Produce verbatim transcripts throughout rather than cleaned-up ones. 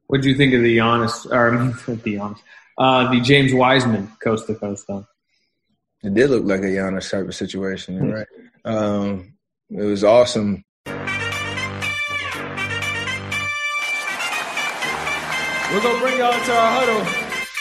What do you think of the Giannis, or I mean, the Giannis, uh, the James Wiseman coast to coast though? It did look like a Giannis type of situation. You're right. Um, it was awesome. We're going to bring y'all into our huddle.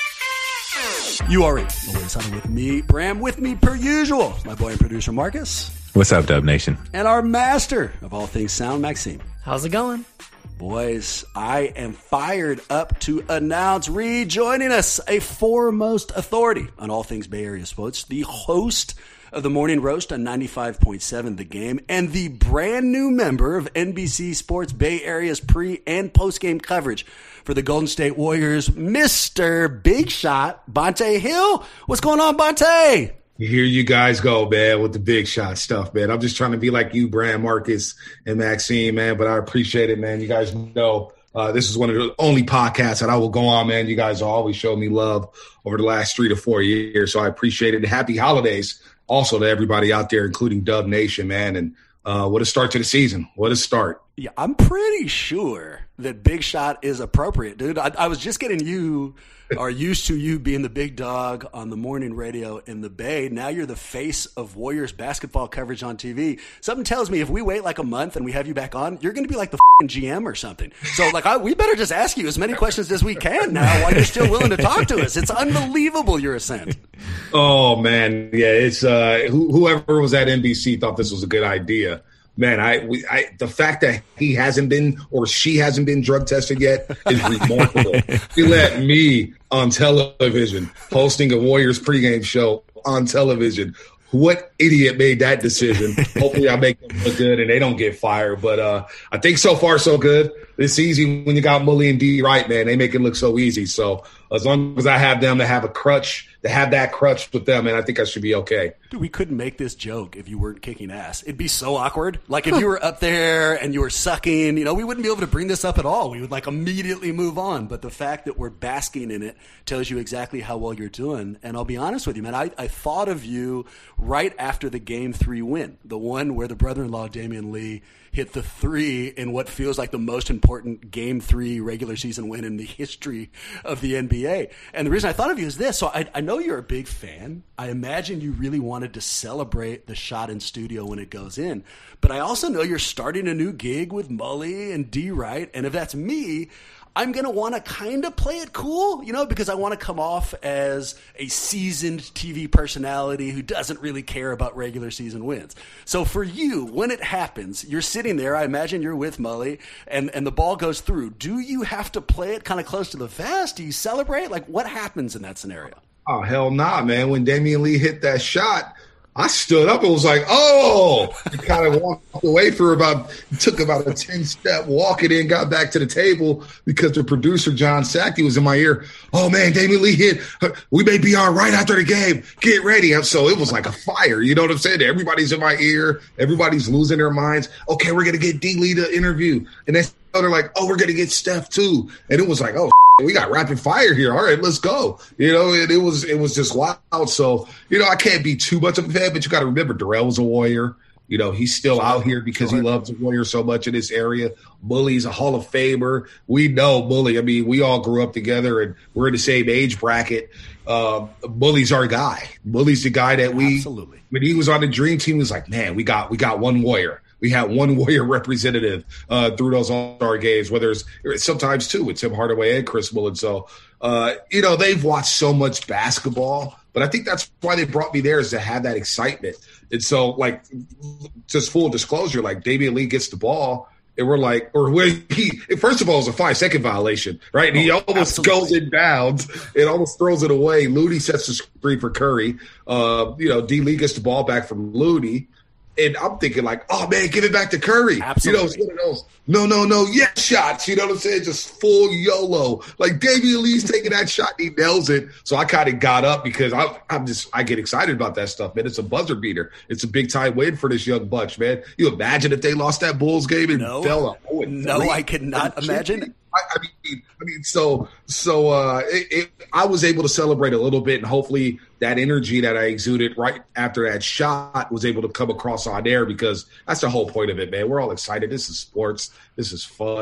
You already know what's huddle with me, Bram, with me per usual. My boy and producer, Marcus. What's up, Dub Nation? And our master of all things sound, Maxime. How's it going? Boys, I am fired up to announce rejoining us, a foremost authority on all things Bay Area sports, the host of the Morning Roast on ninety-five point seven The Game, and the brand new member of N B C Sports Bay Area's pre- and post-game coverage for the Golden State Warriors, Mister Big Shot, Bonta Hill. What's going on, Bonta? Here you guys go, man, with the big shot stuff, man. I'm just trying to be like you, Bram, Marcus, and Maxime, man, but I appreciate it, man. You guys know uh, this is one of the only podcasts that I will go on, man. You guys always show me love over the last three to four years, so I appreciate it. Happy holidays also to everybody out there, including Dub Nation, man, and uh, what a start to the season. What a start. Yeah, I'm pretty sure that Big Shot is appropriate, dude. I, I was just getting you are used to you being the big dog on the morning radio in the Bay. Now you're the face of Warriors basketball coverage on T V. Something tells me if we wait like a month and we have you back on, you're going to be like the f***ing G M or something. So like, I, we better just ask you as many questions as we can now while you're still willing to talk to us. It's unbelievable your ascent. Oh, man. Yeah, it's uh, wh- whoever was at N B C thought this was a good idea. Man, I, we, I, the fact that he hasn't been or she hasn't been drug tested yet is remarkable. He let me on television hosting a Warriors pregame show on television. What idiot made that decision? Hopefully I make them look good and they don't get fired. But uh, I think so far so good. It's easy when you got Mully and D right, man. They make it look so easy. So as long as I have them to have a crutch, to have that crutch with them, and I think I should be okay. Dude, we couldn't make this joke if you weren't kicking ass. It'd be so awkward. Like if you were up there and you were sucking, you know, we wouldn't be able to bring this up at all. We would like immediately move on. But the fact that we're basking in it tells you exactly how well you're doing. And I'll be honest with you, man, I, I thought of you right after the game three win, the one where the brother-in-law Damian Lee hit the three in what feels like the most important game three regular season win in the history of the N B A. And the reason I thought of you is this. So I, I know you're a big fan. I imagine you really wanted to celebrate the shot in studio when it goes in. But I also know you're starting a new gig with Mully and D Wright. And if that's me, I'm going to want to kind of play it cool, you know, because I want to come off as a seasoned T V personality who doesn't really care about regular season wins. So for you, when it happens, you're sitting there, I imagine you're with Mully, and, and the ball goes through. Do you have to play it kind of close to the vest? Do you celebrate? Like, what happens in that scenario? Oh, hell nah, man. When Damian Lee hit that shot, I stood up and was like, oh, and kind of walked away for about, took about a ten-step walk and then got back to the table because the producer, John Sackey, was in my ear. Oh, man, Damian Lee hit. We may be on right after the game. Get ready. And so it was like a fire. You know what I'm saying? Everybody's in my ear. Everybody's losing their minds. Okay, we're going to get D. Lee to interview. And then they're like, oh, we're going to get Steph too. And it was like, oh, we got rapid fire here. All right, let's go. You know, it, it was it was just wild. So, you know, I can't be too much of a fan, but you got to remember Darrell was a Warrior. You know, he's still out here because he loves the Warriors so much in this area. Mully's a Hall of Famer. We know Mully. I mean, we all grew up together and we're in the same age bracket. Uh, Mully's our guy. Mully's the guy that we, Absolutely. When he was on the Dream Team, he was like, man, we got we got one Warrior. We had one Warrior representative uh, through those All-Star games, whether it's sometimes two, it's Tim Hardaway and Chris Mullin. So, uh, you know, they've watched so much basketball, but I think that's why they brought me there is to have that excitement. And so, like, just full disclosure, like Damian Lee gets the ball, and we're like, or where he, first of all, it was a five-second violation, right? And he oh, almost absolutely. goes in bounds and almost throws it away. Looney sets the screen for Curry. Uh, you know, D. Lee gets the ball back from Looney. And I'm thinking like, oh, man, give it back to Curry. Absolutely. You know, it's one of those, no, no, no, yes shots. You know what I'm saying? Just full YOLO. Like Damian Lee's taking that shot and he nails it. So I kind of got up because I, I'm just, I get excited about that stuff, man. It's a buzzer beater. It's a big time win for this young bunch, man. You imagine if they lost that Bulls game and no, fell up. Oh, no, I could not imagine. I, I mean, I mean, so, so uh, it, it, I was able to celebrate a little bit, and hopefully that energy that I exuded right after that shot was able to come across on air because that's the whole point of it, man. We're all excited. This is sports. This is fun.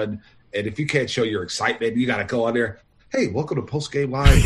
And if you can't show your excitement, you got to go on there. Hey, welcome to Post Game Live.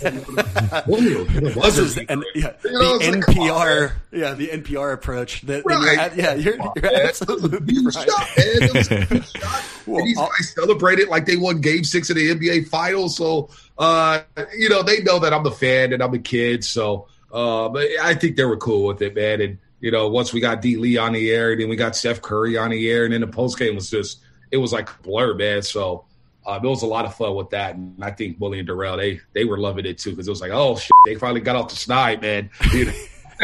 This is an, yeah, the N P R, yeah, the N P R approach. That, right. You're, yeah, you're, you're absolutely right. Shot, man. It was a good shot. Well, and these guys celebrated like they won Game Six of the N B A Finals. So, uh, you know, they know that I'm a fan and I'm a kid. So, uh, but I think they were cool with it, man. And you know, once we got D. Lee on the air, and then we got Steph Curry on the air, and then the post game was just, it was like a blur, man. So. Uh, it was a lot of fun with that, and I think Willie and Darrell, they they were loving it too, because it was like, oh shit, they finally got off the snide, man. You know?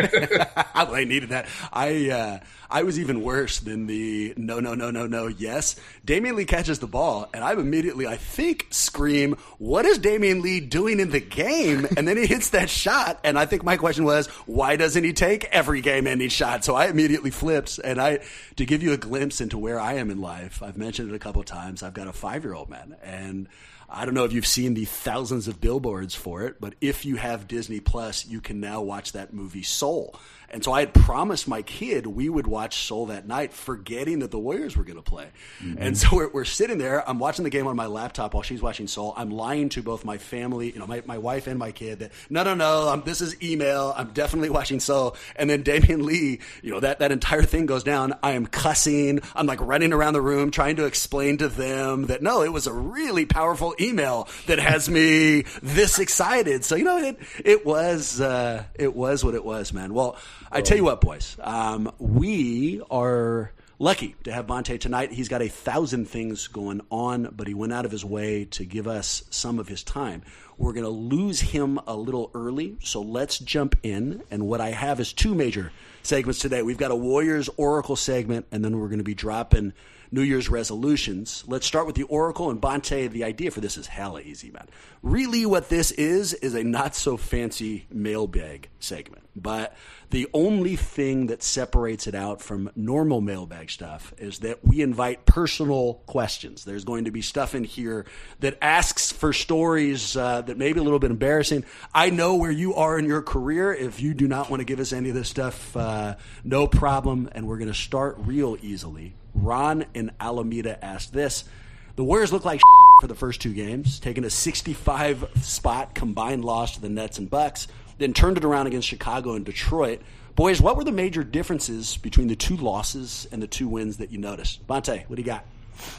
They needed that. I uh, I was even worse than the no, no, no, no, no, yes. Damian Lee catches the ball, and I immediately, I think, scream, what is Damian Lee doing in the game? And then he hits that shot, and I think my question was, why doesn't he take every game-ending shot? So I immediately flipped, and I, to give you a glimpse into where I am in life, I've mentioned it a couple of times, I've got a five-year-old, man, and I don't know if you've seen the thousands of billboards for it, but if you have Disney Plus, you can now watch that movie Soul. And so I had promised my kid we would watch Soul that night, forgetting that the Warriors were going to play. Mm-hmm. And so we're, we're sitting there. I'm watching the game on my laptop while she's watching Soul. I'm lying to both my family, you know, my, my wife and my kid that, no, no, no, I'm, this is email. I'm definitely watching Soul. And then Damian Lee, you know, that, that entire thing goes down. I am cussing. I'm like running around the room trying to explain to them that, no, it was a really powerful email that has me this excited. So, you know, it, it was, uh, it was what it was, man. Well, I tell you what, boys, um, we are lucky to have Bonta tonight. He's got a thousand things going on, but he went out of his way to give us some of his time. We're going to lose him a little early, so let's jump in. And what I have is two major segments today. We've got a Warriors Oracle segment, and then we're going to be dropping New Year's resolutions. Let's start with the Oracle. And Bonta, the idea for this is hella easy, man. Really what this is is a not-so-fancy mailbag segment. But the only thing that separates it out from normal mailbag stuff is that we invite personal questions. There's going to be stuff in here that asks for stories uh, that may be a little bit embarrassing. I know where you are in your career. If you do not want to give us any of this stuff, uh, no problem. And we're going to start real easily. Ron in Alameda asked this. The Warriors look like for the first two games, taking a sixty-five spot combined loss to the Nets and Bucks, then turned it around against Chicago and Detroit. Boys, what were the major differences between the two losses and the two wins that you noticed? Bonta, what do you got?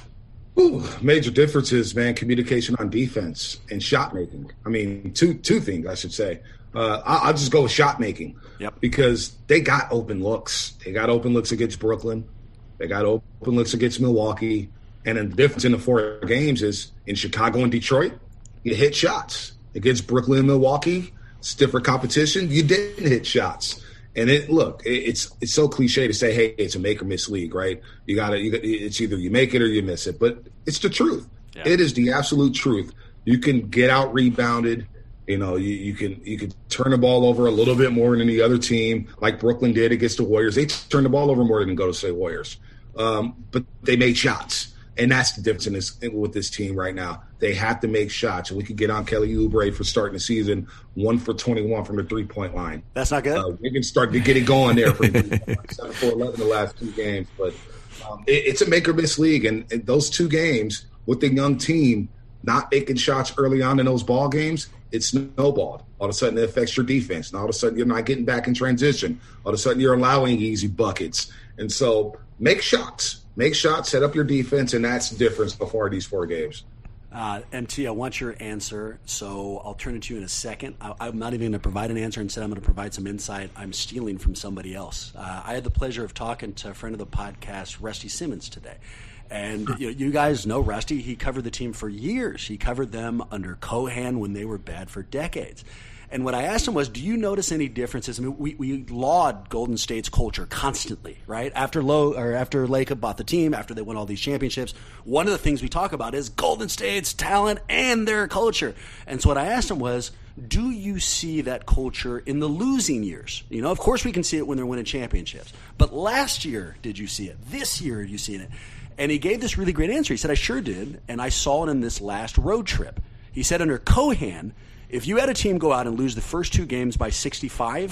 Ooh, major differences, man. Communication on defense and shot making. I mean, two two things, I should say. Uh, I'll just go with shot making. Yep. Because they got open looks. They got open looks against Brooklyn. They got open looks against Milwaukee. And then the difference in the four games is in Chicago and Detroit, you hit shots. Against Brooklyn and Milwaukee, stiffer competition, you didn't hit shots. And it look, it, it's it's so cliche to say, hey, it's a make or miss league, right? You got to, you, it's either you make it or you miss it. But it's the truth. Yeah. It is the absolute truth. You can get out rebounded. You know, you, you can you can turn the ball over a little bit more than the other team, like Brooklyn did against the Warriors. They turned the ball over more than Golden State Warriors, um, but they made shots, and that's the difference in this with this team right now. They have to make shots, and we could get on Kelly Oubre for starting the season one for twenty-one from the three point line. That's not good. Uh, we can start to get it going there for seven for eleven the last two games, but um, it, it's a make or miss league, and, and those two games with the young team not making shots early on in those ball games. It snowballed. All of a sudden, it affects your defense. And all of a sudden, you're not getting back in transition. All of a sudden, you're allowing easy buckets. And so make shots. Make shots, set up your defense, and that's the difference before these four games. Uh, M T, I want your answer, so I'll turn it to you in a second. I, I'm not even going to provide an answer. Instead, I'm going to provide some insight I'm stealing from somebody else. Uh, I had the pleasure of talking to a friend of the podcast, Rusty Simmons, today. And you know, you guys know Rusty. He covered the team for years. He covered them under Cohan when they were bad for decades. And what I asked him was, do you notice any differences? I mean, we, we laud Golden State's culture constantly, right? After Low or after Lacob bought the team, after they won all these championships, one of the things we talk about is Golden State's talent and their culture. And so what I asked him was, do you see that culture in the losing years? You know, of course we can see it when they're winning championships. But last year, did you see it? This year, have you seen it? And he gave this really great answer. He said, I sure did, and I saw it in this last road trip. He said under Cohan, if you had a team go out and lose the first two games by sixty-five,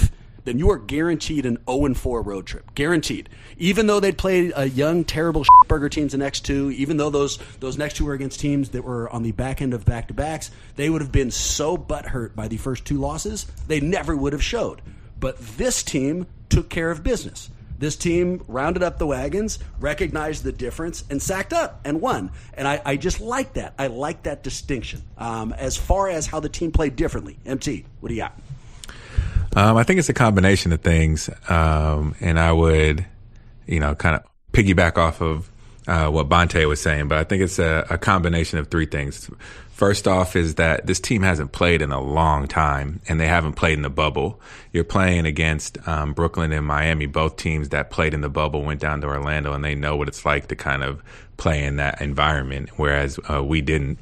then you are guaranteed an oh and four road trip. Guaranteed. Even though they'd played a young, terrible burger teams the next two, even though those those next two were against teams that were on the back end of back-to-backs, they would have been so butthurt by the first two losses, they never would have showed. But this team took care of business. This team rounded up the wagons, recognized the difference, and sacked up and won. And I, I just like that. I like that distinction. Um, as far as how the team played differently, M T, what do you got? Um, I think it's a combination of things, um, and I would, you know, kind of piggyback off of uh, what Bonte was saying, but I think it's a, a combination of three things. First off is that this team hasn't played in a long time, and they haven't played in the bubble. You're playing against um, Brooklyn and Miami, both teams that played in the bubble, went down to Orlando, and they know what it's like to kind of play in that environment, whereas uh, we didn't.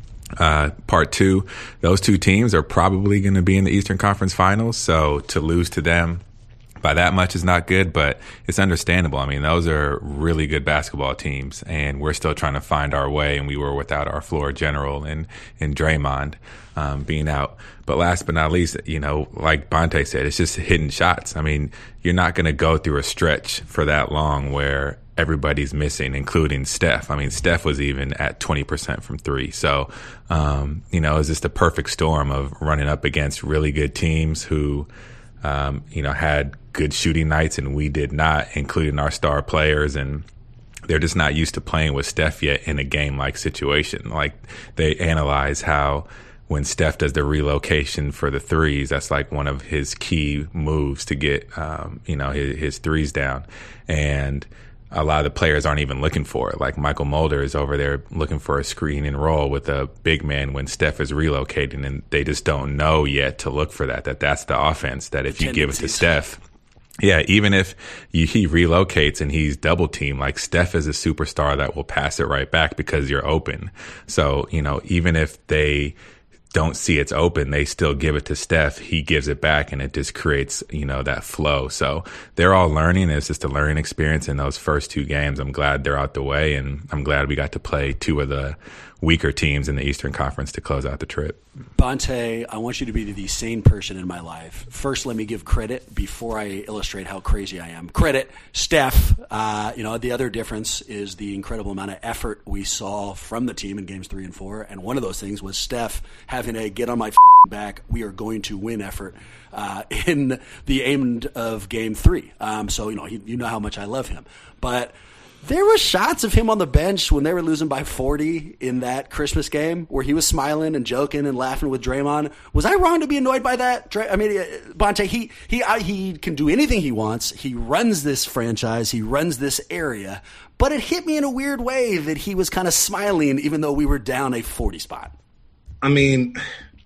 Uh, part two, those two teams are probably going to be in the Eastern Conference Finals, so to lose to them by that much is not good, but it's understandable. I mean, those are really good basketball teams, and we're still trying to find our way, and we were without our floor general and, and Draymond um, being out. But last but not least, you know, like Bonte said, it's just hitting shots. I mean, you're not going to go through a stretch for that long where everybody's missing, including Steph. I mean, Steph was even at twenty percent from three. So, um, you know, it's just the perfect storm of running up against really good teams who, um, you know, had good shooting nights and we did not, including our star players. And they're just not used to playing with Steph yet in a game-like situation. Like, they analyze how when Steph does the relocation for the threes, that's like one of his key moves to get, um, you know, his, his threes down. And a lot of the players aren't even looking for it. Like Michael Mulder is over there looking for a screen and roll with a big man when Steph is relocating, and they just don't know yet to look for that, that that's the offense, that if you give it to Steph, yeah, even if you, he relocates and he's double teamed, like Steph is a superstar that will pass it right back because you're open. So, you know, even if they don't see it's open, they still give it to Steph. He gives it back, and it just creates, you know, that flow. So they're all learning. It's just a learning experience in those first two games. I'm glad they're out the way, and I'm glad we got to play two of the weaker teams in the Eastern Conference to close out the trip. Bonte, I want you to be the sane person in my life. First, let me give credit before I illustrate how crazy I am. Credit, Steph. Uh, you know, the other difference is the incredible amount of effort we saw from the team in games three and four. And one of those things was Steph having a get on my back, we are going to win effort uh, in the end of game three. Um, so, you know, he, you know how much I love him. But there were shots of him on the bench when they were losing by forty in that Christmas game where he was smiling and joking and laughing with Draymond. Was I wrong to be annoyed by that? I mean, Bonte, he he he can do anything he wants. He runs this franchise. He runs this area. But it hit me in a weird way that he was kind of smiling even though we were down a forty spot. I mean,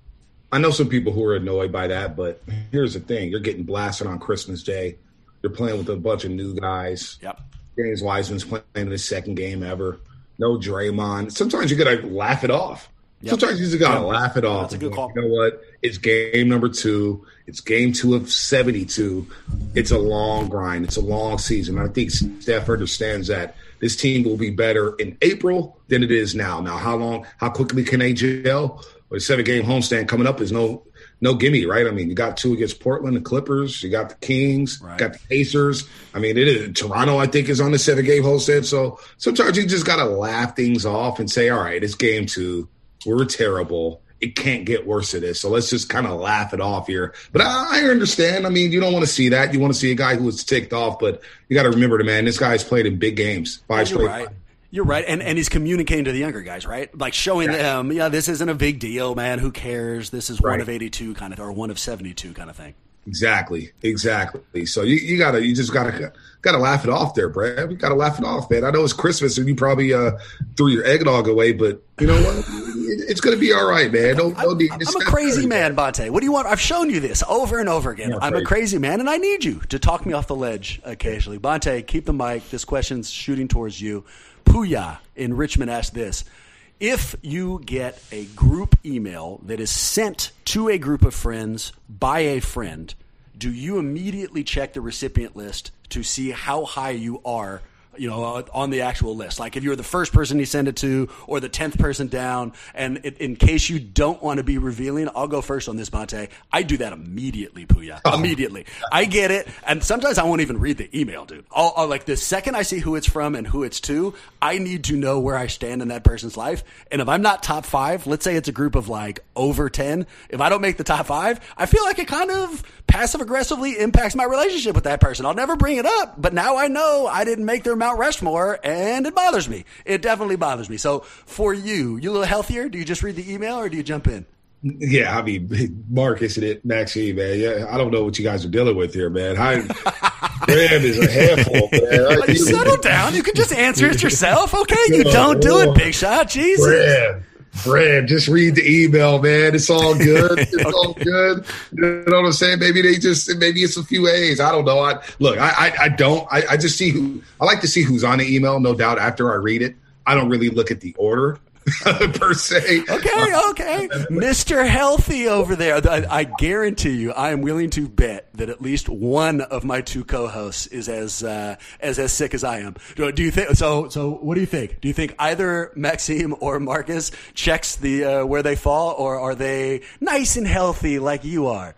I know some people who are annoyed by that, but here's the thing. You're getting blasted on Christmas Day. You're playing with a bunch of new guys. Yep. James Wiseman's playing in his second game ever. No Draymond. Sometimes you got to laugh it off. Yep. Sometimes you just got to yep. laugh it off. That's a good call. You know what? It's game number two. It's game two of seventy-two. It's a long grind. It's a long season. I think Steph understands that this team will be better in April than it is now. Now, how long, how quickly can they gel? Well, a seven-game homestand coming up is no no gimme, right? I mean, you got two against Portland, the Clippers. You got the Kings, right. Got the Pacers. I mean, it is Toronto, I think, is on the seven-game homestand. So sometimes you just got to laugh things off and say, all right, it's game two. We're terrible. It can't get worse than this. So let's just kind of laugh it off here. But I, I understand. I mean, you don't want to see that. You want to see a guy who was ticked off. But you got to remember, the man, this guy's played in big games. Five straight. Right. You're right, and and he's communicating to the younger guys, right? Like showing yeah. them, yeah, this isn't a big deal, man. Who cares? This is right. one of eighty-two kind of, or one of seventy-two kind of thing. Exactly, exactly. So you, you gotta, you just gotta, gotta laugh it off there, Brad. You gotta laugh it off, man. I know it's Christmas and you probably uh, threw your eggnog away, but you know what? It's gonna be all right, man. Don't, don't need, I'm a crazy man, Bonte. What do you want? I've shown you this over and over again. I'm a crazy man, and I need you to talk me off the ledge occasionally. Bonte, keep the mic. This question's shooting towards you. Puya in Richmond asked this. If you get a group email that is sent to a group of friends by a friend, do you immediately check the recipient list to see how high you are you know, on the actual list. Like if you were the first person he sent it to or the tenth person down, and it, in case you don't want to be revealing, I'll go first on this, Bonta. I do that immediately, Puya. Oh. Immediately. I get it. And sometimes I won't even read the email, dude. I'll, I'll, like the second I see who it's from and who it's to, I need to know where I stand in that person's life. And if I'm not top five, let's say it's a group of like over ten, if I don't make the top five, I feel like it kind of passive aggressively impacts my relationship with that person. I'll never bring it up, but now I know I didn't make their Mount Rushmore, and it bothers me. It definitely bothers me. So for you, you a little healthier? Do you just read the email or do you jump in? Yeah, I mean, Marcus and it, Maxime, man. Yeah, I don't know what you guys are dealing with here, man. I, Graham is a handful, man. You settle down. You can just answer it yourself. Okay, you don't do it, Big Shot. Jesus. Graham. Brad, just read the email, man. It's all good. It's okay. all good. You know what I'm saying? Maybe they just, maybe it's a few A's. I don't know. I look, I, I, I don't. I, I just see who. I like to see who's on the email. No doubt. After I read it, I don't really look at the order per se. Okay, okay, Mister Healthy over there. I, I guarantee you, I am willing to bet that at least one of my two co-hosts is as uh, as as sick as I am. Do, do you think so? So, what do you think? Do you think either Maxime or Marcus checks the uh, where they fall, or are they nice and healthy like you are?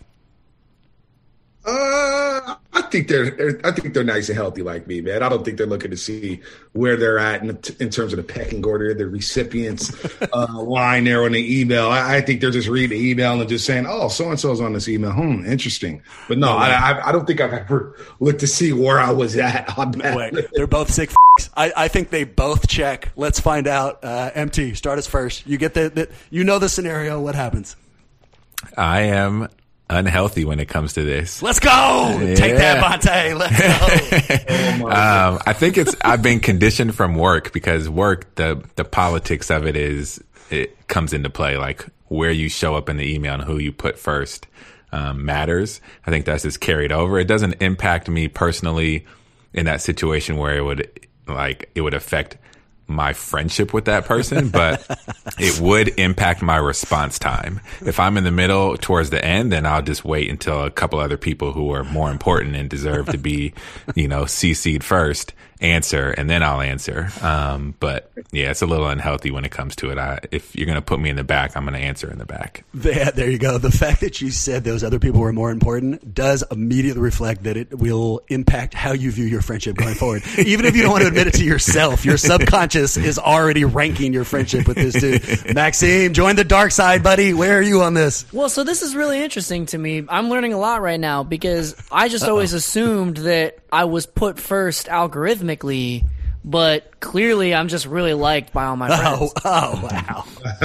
Uh, I think they're, they're, I think they're nice and healthy like me, man. I don't think they're looking to see where they're at in, in terms of the pecking order, the recipients uh, line there on the email. I, I think they're just reading the email and just saying, "Oh, so and so's on this email. Hmm, interesting." But no, I, I, I don't think I've ever looked to see where I was at on that. Wait, they're both sick. F- I, I think they both check. Let's find out. Uh, M T, start us first. You get the, the, you know the scenario. What happens? I am unhealthy when it comes to this. Let's go. Yeah. Take that, Bonta. Let's go. oh um, I think it's, I've been conditioned from work, because work, the, the politics of it is, it comes into play. Like where you show up in the email and who you put first um, matters. I think that's just carried over. It doesn't impact me personally in that situation where it would, like, it would affect my friendship with that person, but it would impact my response time. If I'm in the middle towards the end, then I'll just wait until a couple other people who are more important and deserve to be, you know, C C'd first answer, and then I'll answer. Um, but yeah, it's a little unhealthy when it comes to it. I, if you're going to put me in the back, I'm going to answer in the back. Yeah, there you go. The fact that you said those other people were more important does immediately reflect that it will impact how you view your friendship going forward. Even if you don't want to admit it to yourself, your subconscious is already ranking your friendship with this dude. Maxime, join the dark side, buddy. Where are you on this? Well, so this is really interesting to me. I'm learning a lot right now, because I just Uh-oh. always assumed that I was put first algorithmically, but clearly I'm just really liked by all my friends. Oh, oh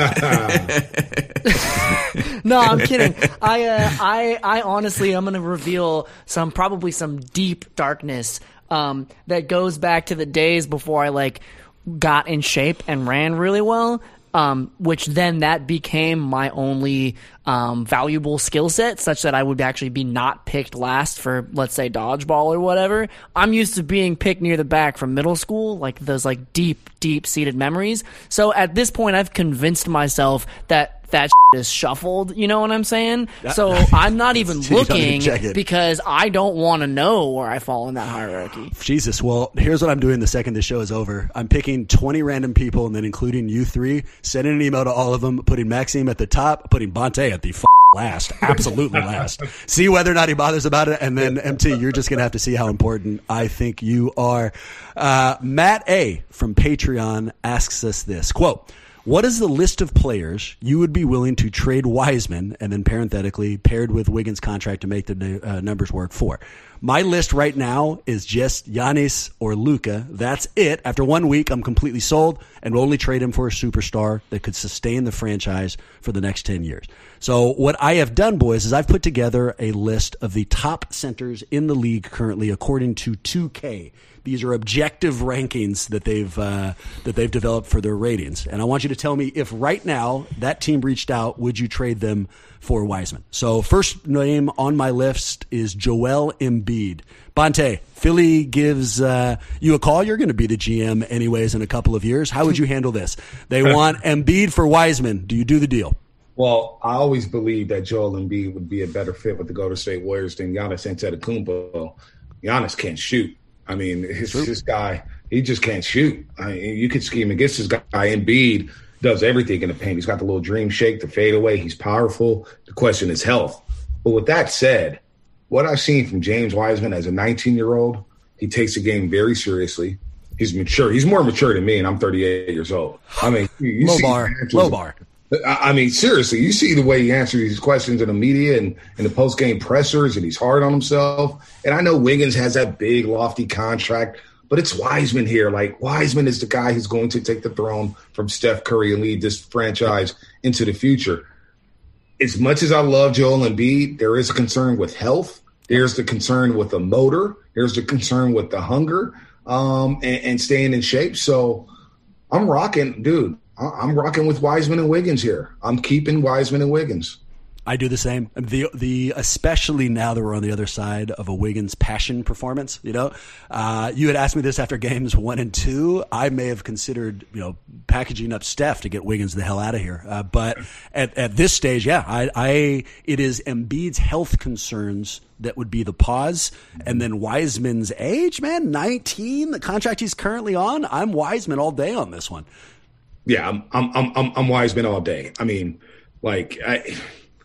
wow. No, I'm kidding. I, uh, I, I honestly, I'm going to reveal some, probably some deep darkness um, that goes back to the days before I like got in shape and ran really well. Um, which then that became my only um, valuable skill set, such that I would actually be not picked last for, let's say, dodgeball or whatever. I'm used to being picked near the back from middle school, like those like deep, deep-seated memories. So at this point, I've convinced myself that that shit is shuffled, you know what I'm saying? So I'm not even looking because I don't want to know where I fall in that hierarchy. Jesus, well, here's what I'm doing the second the show is over. I'm picking twenty random people, and then including you three, sending an email to all of them, putting Maxime at the top, putting Bonta at the f- last, absolutely last. See whether or not he bothers about it, and then M T, you're just going to have to see how important I think you are. Uh, Matt A. from Patreon asks us this, quote, "What is the list of players you would be willing to trade Wiseman," and then parenthetically, paired with Wiggins' contract to make the uh, numbers work for? My list right now is just Giannis or Luka. That's it. After one week, I'm completely sold and will only trade him for a superstar that could sustain the franchise for the next ten years. So what I have done, boys, is I've put together a list of the top centers in the league currently according to two K. These are objective rankings that they've uh, that they've developed for their ratings. And I want you to tell me if right now that team reached out, would you trade them for Wiseman? So first name on my list is Joel Embiid. Bonta, Philly gives uh, you a call. You're going to be the G M anyways in a couple of years. How would you handle this? They want Embiid for Wiseman. Do you do the deal? Well, I always believed that Joel Embiid would be a better fit with the Golden State Warriors than Giannis Antetokounmpo. Giannis can't shoot. I mean, his, this guy he just can't shoot. I mean, you could scheme against this guy. Embiid does everything in the paint. He's got the little dream shake, the fadeaway. He's powerful. The question is health. But with that said, what I've seen from James Wiseman as a nineteen-year-old, he takes the game very seriously. He's mature. He's more mature than me, and I'm thirty-eight years old. I mean, you, you low see bar, low bar. I mean, seriously, you see the way he answers these questions in the media and in the post-game pressers, and he's hard on himself. And I know Wiggins has that big, lofty contract, but it's Wiseman here. Like, Wiseman is the guy who's going to take the throne from Steph Curry and lead this franchise into the future. As much as I love Joel Embiid, there is a concern with health. There's the concern with the motor. There's the concern with the hunger um, and, and staying in shape. So I'm rocking, dude. I'm rocking with Wiseman and Wiggins here. I'm keeping Wiseman and Wiggins. I do the same. The the especially now that we're on the other side of a Wiggins passion performance. You know, uh, you had asked me this after games one and two. I may have considered you know packaging up Steph to get Wiggins the hell out of here. Uh, but at at this stage, yeah, I, I it is Embiid's health concerns that would be the pause, and then Wiseman's age, man, nineteen, the contract he's currently on. I'm Wiseman all day on this one. Yeah, I'm I'm I'm I'm Wiseman all day. I mean, like I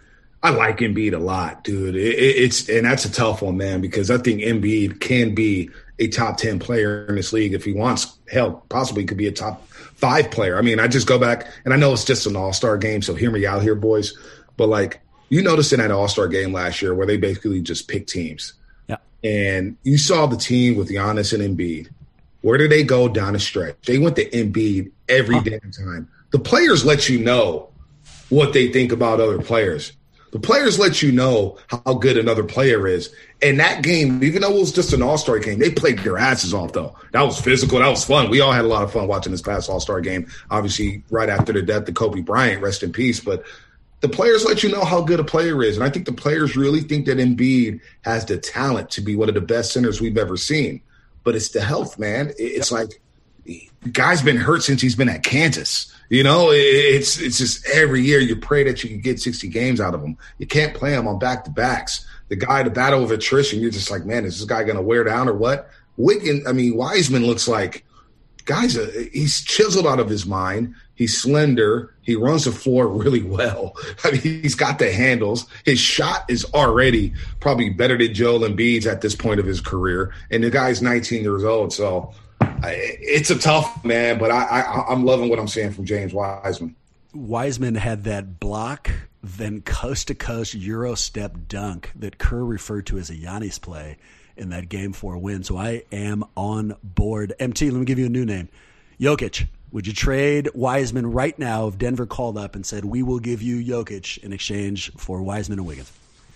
I like Embiid a lot, dude. It, it, it's and that's a tough one, man, because I think Embiid can be a top ten player in this league if he wants. Hell, possibly could be a top five player. I mean, I just go back and I know it's just an All-Star game, so hear me out here, boys. But like you noticed in that All-Star game last year where they basically just picked teams. Yeah. And you saw the team with Giannis and Embiid. Where did they go down the stretch? They went to Embiid every huh. damn time. The players let you know what they think about other players. The players let you know how good another player is. And that game, even though it was just an All-Star game, they played their asses off, though. That was physical. That was fun. We all had a lot of fun watching this past All-Star game. Obviously, right after the death of Kobe Bryant, rest in peace. But the players let you know how good a player is. And I think the players really think that Embiid has the talent to be one of the best centers we've ever seen. But it's the health, man. It's like the guy's been hurt since he's been at Kansas. You know, it's it's just every year you pray that you can get sixty games out of him. You can't play him on back-to-backs. The guy, the battle of attrition, you're just like, man, is this guy going to wear down or what? Wiggins, I mean, Wiseman looks like, guy's a, he's chiseled out of his mind. He's slender. He runs the floor really well. I mean, he's got the handles. His shot is already probably better than Joel Embiid's at this point of his career. And the guy's nineteen years old. So I, it's a tough, man, but I, I, I'm loving what I'm seeing from James Wiseman. Wiseman had that block, then coast-to-coast Euro step dunk that Kerr referred to as a Giannis play in that game four win. So I am on board. M T, let me give you a new name. Jokic. Would you trade Wiseman right now if Denver called up and said, we will give you Jokic in exchange for Wiseman and Wiggins?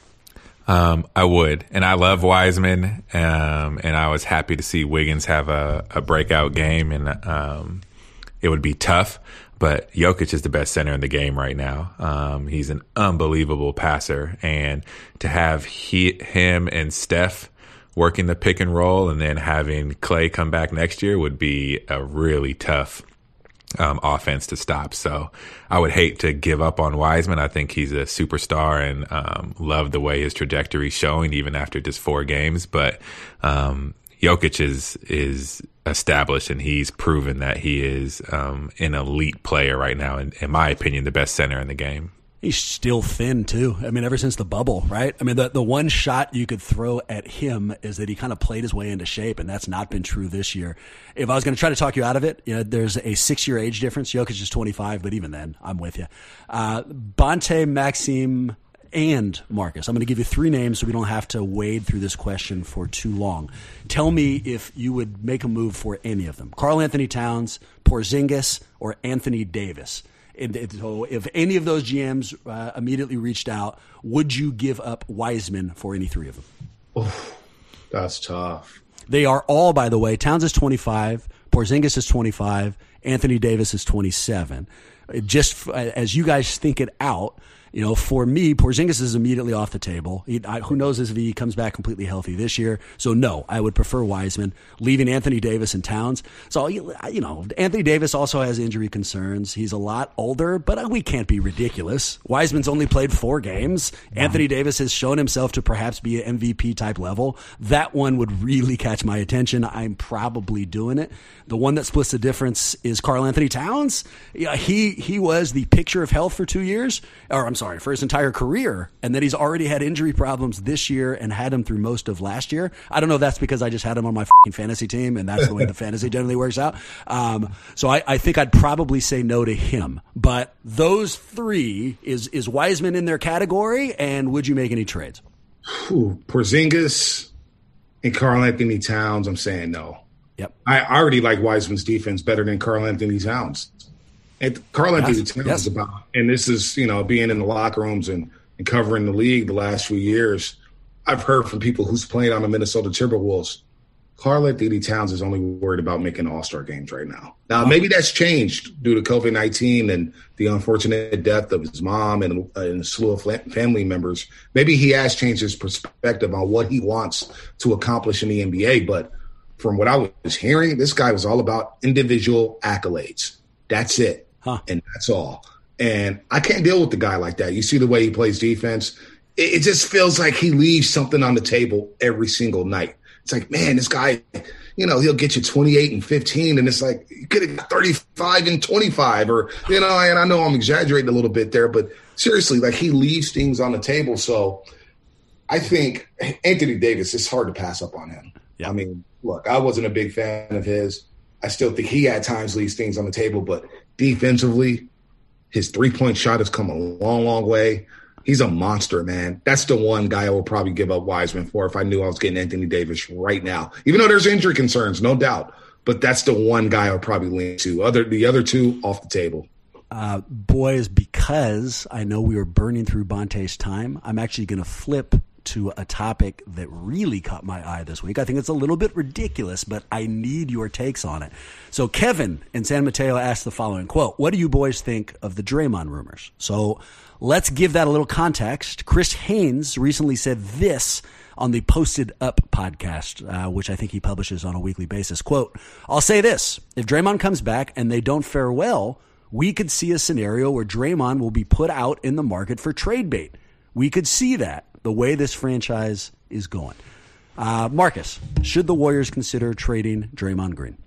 Um, I would. And I love Wiseman. Um, and I was happy to see Wiggins have a, a breakout game. And um, it would be tough. But Jokic is the best center in the game right now. Um, he's an unbelievable passer. And to have he, him and Steph working the pick and roll and then having Clay come back next year would be a really tough Um, offense to stop. So I would hate to give up on Wiseman. I think he's a superstar and um, love the way his trajectory is showing even after just four games. But um, Jokic is is established and he's proven that he is um, an elite player right now. And in my opinion, the best center in the game. He's still thin, too. I mean, ever since the bubble, right? I mean, the, the one shot you could throw at him is that he kind of played his way into shape, and that's not been true this year. If I was going to try to talk you out of it, you know, there's a six-year age difference. Jokic is twenty-five, but even then, I'm with you. Uh, Bonte, Maxime, and Marcus. I'm going to give you three names so we don't have to wade through this question for too long. Tell me if you would make a move for any of them. Karl Anthony Towns, Porzingis, or Anthony Davis. And so if any of those G Ms uh, immediately reached out, would you give up Wiseman for any three of them? Oh, that's tough. They are all, by the way, Towns is twenty-five, Porzingis is twenty-five, Anthony Davis is twenty-seven. Just as you guys think it out, You know, for me, Porzingis is immediately off the table. He, I, who knows if he comes back completely healthy this year. So, no, I would prefer Wiseman, leaving Anthony Davis and Towns. So, you know, Anthony Davis also has injury concerns. He's a lot older, but we can't be ridiculous. Wiseman's only played four games. Wow. Anthony Davis has shown himself to perhaps be an M V P type level. That one would really catch my attention. I'm probably doing it. The one that splits the difference is Karl Anthony Towns. Yeah, he, he was the picture of health for two years, or I'm sorry, for his entire career, and that he's already had injury problems this year and had them through most of last year. I don't know if that's because I just had him on my f***ing fantasy team, and that's the way the fantasy generally works out. Um, so I, I think I'd probably say no to him. But those three, is is Wiseman in their category, and would you make any trades? Ooh, Porzingis and Karl Anthony Towns, I'm saying no. Yep. I already like Wiseman's defense better than Karl Anthony Towns. And Karl Anthony yes, Towns yes. is about, and this is, you know, being in the locker rooms and, and covering the league the last few years. I've heard from people who's playing on the Minnesota Timberwolves, Karl Anthony Towns is only worried about making all-star games right now. Now, maybe that's changed due to COVID nineteen and the unfortunate death of his mom and, uh, and a slew of family members. Maybe he has changed his perspective on what he wants to accomplish in the N B A. But from what I was hearing, this guy was all about individual accolades. That's it. Huh. And that's all. And I can't deal with the guy like that. You see the way he plays defense. It, it just feels like he leaves something on the table every single night. It's like, man, this guy, you know, he'll get you twenty-eight and fifteen, and it's like, you could have got thirty-five and twenty-five, or, you know, and I know I'm exaggerating a little bit there, but seriously, like, he leaves things on the table. So I think Anthony Davis, it's hard to pass up on him. Yeah. I mean, look, I wasn't a big fan of his. I still think he at times leaves things on the table, but defensively, his three-point shot has come a long, long way. He's a monster, man. That's the one guy I would probably give up Wiseman for if I knew I was getting Anthony Davis right now. Even though there's injury concerns, no doubt. But that's the one guy I would probably lean to. Other The other two, off the table. Uh, boys, because I know we were burning through Bonte's time, I'm actually going to flip to a topic that really caught my eye this week. I think it's a little bit ridiculous, but I need your takes on it. So Kevin in San Mateo asked the following, quote, what do you boys think of the Draymond rumors? So let's give that a little context. Chris Haynes recently said this on the Posted Up podcast, uh, which I think he publishes on a weekly basis. Quote, I'll say this, if Draymond comes back and they don't fare well, we could see a scenario where Draymond will be put out in the market for trade bait. We could see that the way this franchise is going. Uh, Marcus, should the Warriors consider trading Draymond Green?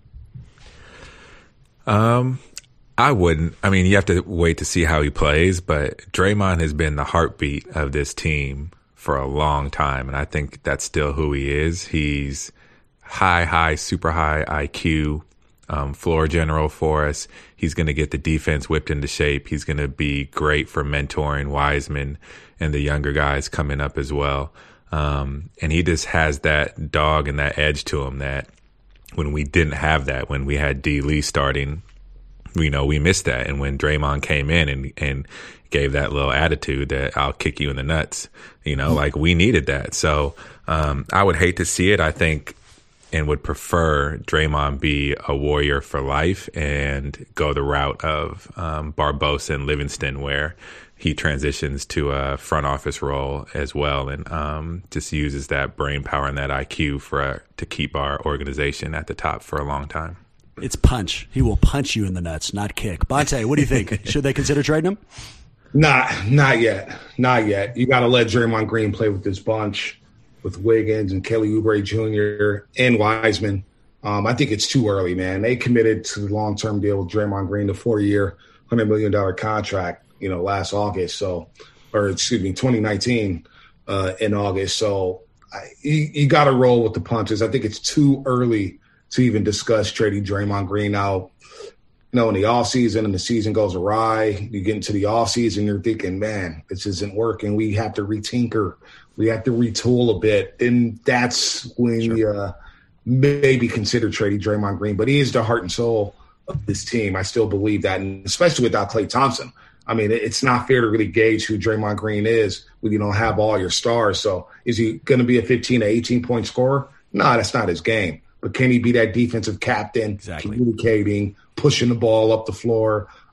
Um, I wouldn't. I mean, you have to wait to see how he plays, but Draymond has been the heartbeat of this team for a long time, and I think that's still who he is. He's high, high, super high I Q, um, floor general for us. He's going to get the defense whipped into shape. He's going to be great for mentoring Wiseman and the younger guys coming up as well. Um, and he just has that dog and that edge to him that when we didn't have that, when we had D. Lee starting, you know, we missed that. And when Draymond came in and, and gave that little attitude that I'll kick you in the nuts, you know, like we needed that. So um, I would hate to see it. I think and would prefer Draymond be a Warrior for life and go the route of um, Barbosa and Livingston, where he transitions to a front office role as well, and um, just uses that brain power and that I Q for uh, to keep our organization at the top for a long time. It's punch. He will punch you in the nuts, not kick. Bonte, what do you think? Should they consider trading him? Not, not yet. Not yet. You got to let Draymond Green play with this bunch, with Wiggins and Kelly Oubre Junior and Wiseman. Um, I think it's too early, man. They committed to the long-term deal with Draymond Green, the four-year, one hundred million dollars contract, you know, last August. So, or excuse me, twenty nineteen uh, in August. So I, you, you got to roll with the punches. I think it's too early to even discuss trading Draymond Green now. You know, in the offseason and the season goes awry, you get into the offseason, you're thinking, man, this isn't working. We have to retinker. We have to retool a bit. And that's when sure. you uh, maybe consider trading Draymond Green. But he is the heart and soul of this team. I still believe that, and especially without Klay Thompson. I mean, it's not fair to really gauge who Draymond Green is when you don't have all your stars. So is he going to be a fifteen to eighteen-point scorer? No, that's not his game. But can he be that defensive captain, exactly. communicating, pushing the ball up the floor?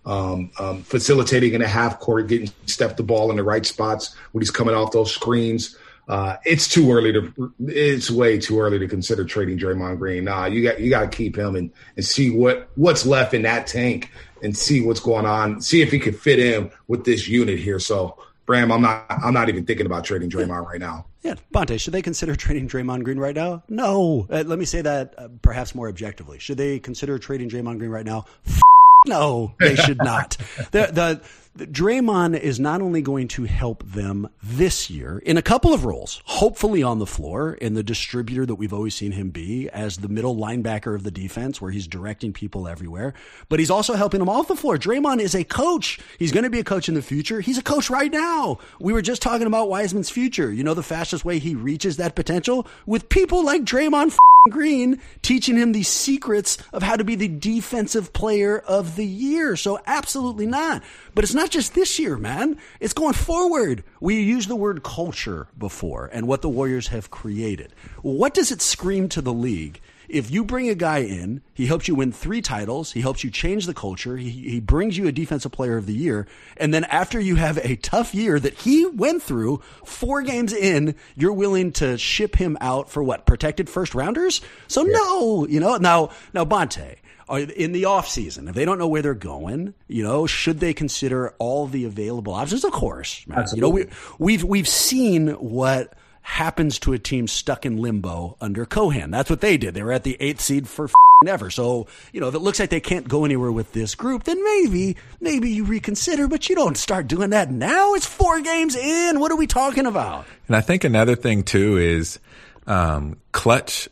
um, um, facilitating in the half court, getting stepped the ball in the right spots when he's coming off those screens. Uh, it's too early to. It's way too early to consider trading Draymond Green. Nah, you got you got to keep him and, and see what what's left in that tank and see what's going on. See if he can fit in with this unit here. So, Bram, I'm not I'm not even thinking about trading Draymond right now. Yeah, Bonte, should they consider trading Draymond Green right now? No. Uh, let me say that uh, perhaps more objectively. Should they consider trading Draymond Green right now? F- no, they should not. the, the the Draymond is not only going to help them this year in a couple of roles, hopefully on the floor in the distributor that we've always seen him be as the middle linebacker of the defense where he's directing people everywhere, but he's also helping them off the floor. Draymond is a coach. He's going to be a coach in the future. He's a coach right now. We were just talking about Wiseman's future. You know, the fastest way he reaches that potential with people like Draymond Green teaching him the secrets of how to be the defensive player of the year. So absolutely not. But it's not just this year, man. It's going forward. We used the word culture before and what the Warriors have created. What does it scream to the league? If you bring a guy in, he helps you win three titles, he helps you change the culture, he, he brings you a defensive player of the year, and then after you have a tough year that he went through, four games in, you're willing to ship him out for what, protected first rounders? So yeah. no, you know, now, now Bonte, in the offseason, if they don't know where they're going, you know, should they consider all the available options? Of course, man. You know, we, we've, we've seen what happens to a team stuck in limbo under Cohan. That's what they did. They were at the eighth seed for ever. So, you know, if it looks like they can't go anywhere with this group, then maybe, maybe you reconsider, but you don't start doing that now. It's four games in. What are we talking about? And I think another thing too is, um, clutch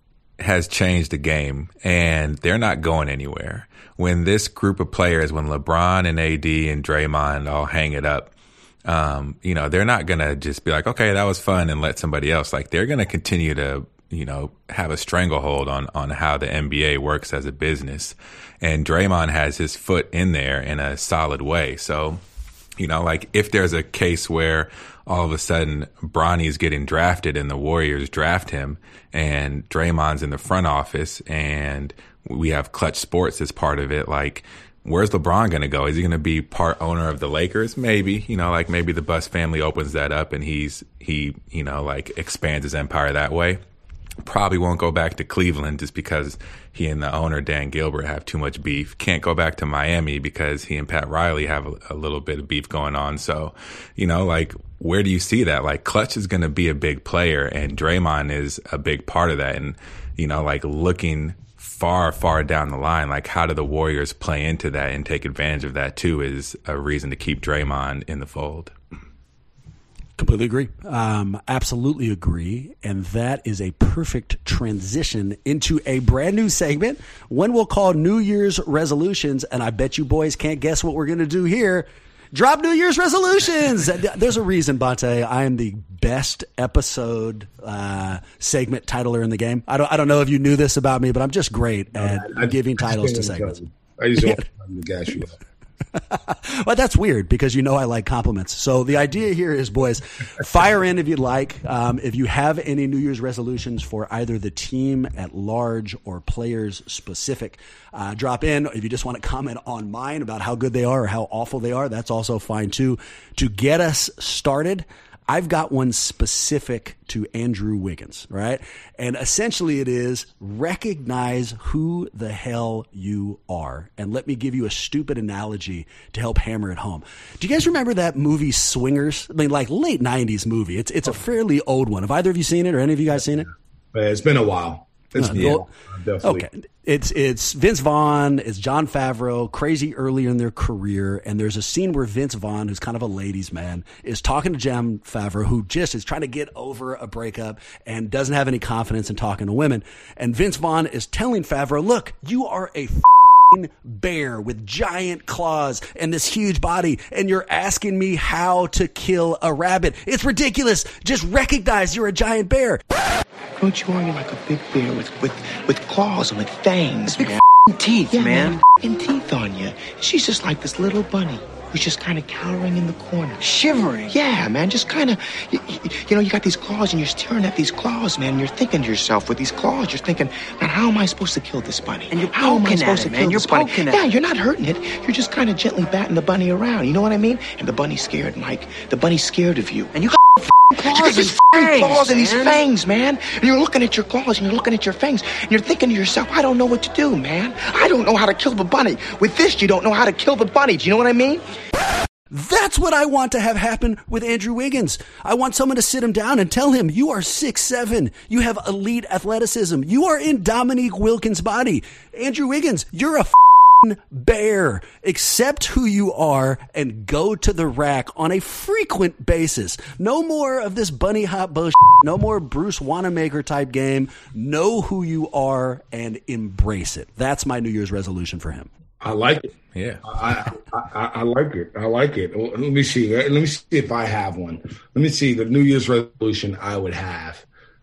has changed the game and they're not going anywhere. When this group of players, when LeBron and A D and Draymond all hang it up, Um, you know, they're not going to just be like, okay, that was fun and let somebody else. Like they're going to continue to, you know, have a stranglehold on, on how the N B A works as a business. And Draymond has his foot in there in a solid way. So, you know, like if there's a case where all of a sudden Bronny's getting drafted and the Warriors draft him and Draymond's in the front office and we have Clutch Sports as part of it, like, where's LeBron going to go? Is he going to be part owner of the Lakers? Maybe, you know, like maybe the Buss family opens that up and he's, he, you know, like expands his empire that way. Probably won't go back to Cleveland just because he and the owner, Dan Gilbert, have too much beef. Can't go back to Miami because he and Pat Riley have a, a little bit of beef going on. So, you know, like, where do you see that? Like, Clutch is going to be a big player and Draymond is a big part of that. And, you know, like looking far, far down the line, like how do the Warriors play into that and take advantage of that too is a reason to keep Draymond in the fold. Completely agree. Um, absolutely agree. And that is a perfect transition into a brand new segment, one we'll call New Year's Resolutions. And I bet you boys can't guess what we're going to do here. Drop New Year's resolutions. There's a reason, Bonte. I am the best episode uh, segment titler in the game. I don't. I don't know if you knew this about me, but I'm just great at I, I, giving I titles to segments. I just want to gas you up. Well, that's weird because you know I like compliments. So the idea here is, boys, fire in if you'd like. Um, if you have any New Year's resolutions for either the team at large or players specific, uh, drop in. If you just want to comment on mine about how good they are or how awful they are, that's also fine too. To get us started, I've got one specific to Andrew Wiggins, right? And essentially it is recognize who the hell you are. And let me give you a stupid analogy to help hammer it home. Do you guys remember that movie Swingers? I mean, like late nineties movie. It's it's a fairly old one. Have either of you seen it or any of you guys seen it? It's been a while. It's uh, yeah, well, definitely. Okay. It's it's Vince Vaughn, it's Jon Favreau, crazy earlier in their career, and there's a scene where Vince Vaughn, who's kind of a ladies' man, is talking to Jon Favreau, who just is trying to get over a breakup and doesn't have any confidence in talking to women. And Vince Vaughn is telling Favreau, look, you are a f***ing bear with giant claws and this huge body, and you're asking me how to kill a rabbit. It's ridiculous. Just recognize you're a giant bear. Don't you want you like a big bear with, with, with claws and with fangs, big man? Teeth, yeah, man. And teeth on you. She's just like this little bunny. who's just kind of cowering in the corner. Shivering? Yeah, man, just kind of, you, you know, you got these claws and you're staring at these claws, man, and you're thinking to yourself with these claws, you're thinking, man, how am I supposed to kill this bunny? And you're how am I poking supposed at it, to man. kill You're this bunny? poking at Yeah, it. you're not hurting it. You're just kind of gently batting the bunny around. You know what I mean? And the bunny's scared, Mike. The bunny's scared of you. And you got You claws got and these fangs, claws and these man. fangs, man. And you're looking at your claws and you're looking at your fangs. And you're thinking to yourself, I don't know what to do, man. I don't know how to kill the bunny. With this, you don't know how to kill the bunny. Do you know what I mean? That's what I want to have happen with Andrew Wiggins. I want someone to sit him down and tell him, you are six seven. You have elite athleticism. You are in Dominique Wilkins' body. Andrew Wiggins, you're a f***ing bear. Accept who you are and go to the rack on a frequent basis. No more of this bunny hop bullshit. No more Bruce Wanamaker type game. Know who you are and embrace it. That's my New Year's resolution for him. I like it. Yeah. I, I, I like it. I like it. Let me see. Let me see if I have one. Let me see the New Year's resolution I would have.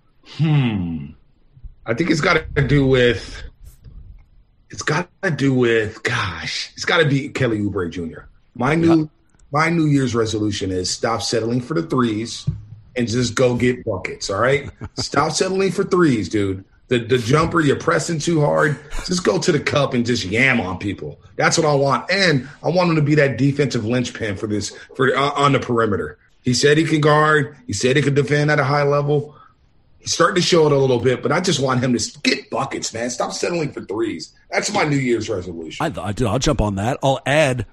Hmm. I think it's got to do with. It's got to do with. Gosh, it's got to be Kelly Oubre Junior My new, yeah. my New Year's resolution is stop settling for the threes and just go get buckets. All right, stop settling for threes, dude. The the jumper, you're pressing too hard. Just go to the cup and just yam on people. That's what I want. And I want him to be that defensive linchpin for this for uh, on the perimeter. He said he can guard. He said he could defend at a high level. He's starting to show it a little bit, but I just want him to get buckets, man. Stop settling for threes. That's my New Year's resolution. I, I, I'll jump on that. I'll add,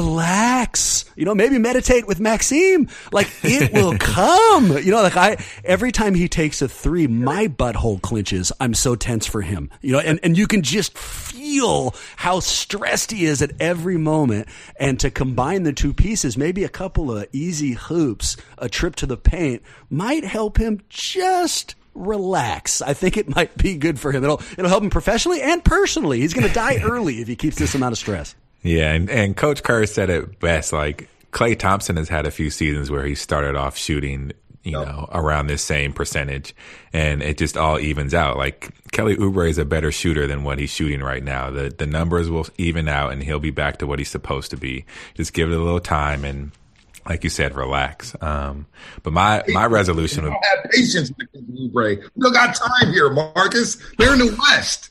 relax. You know, maybe meditate with Maxime. Like, it will come. You know, like I, every time he takes a three, my butthole clenches. I'm so tense for him. You know, and, and you can just feel how stressed he is at every moment. And to combine the two pieces, maybe a couple of easy hoops, a trip to the paint, might help him just relax. I think it might be good for him. It'll it'll help him professionally and personally. He's going to die early if he keeps this amount of stress. Yeah, and, and Coach Kerr said it best. Like, Klay Thompson has had a few seasons where he started off shooting, you yep. know, around this same percentage, and it just all evens out. Like, Kelly Oubre is a better shooter than what he's shooting right now. The the numbers will even out, and he'll be back to what he's supposed to be. Just give it a little time and, like you said, relax. Um, but my, my resolution. We don't have patience with Oubre. We don't got time here, Marcus. They're in the West.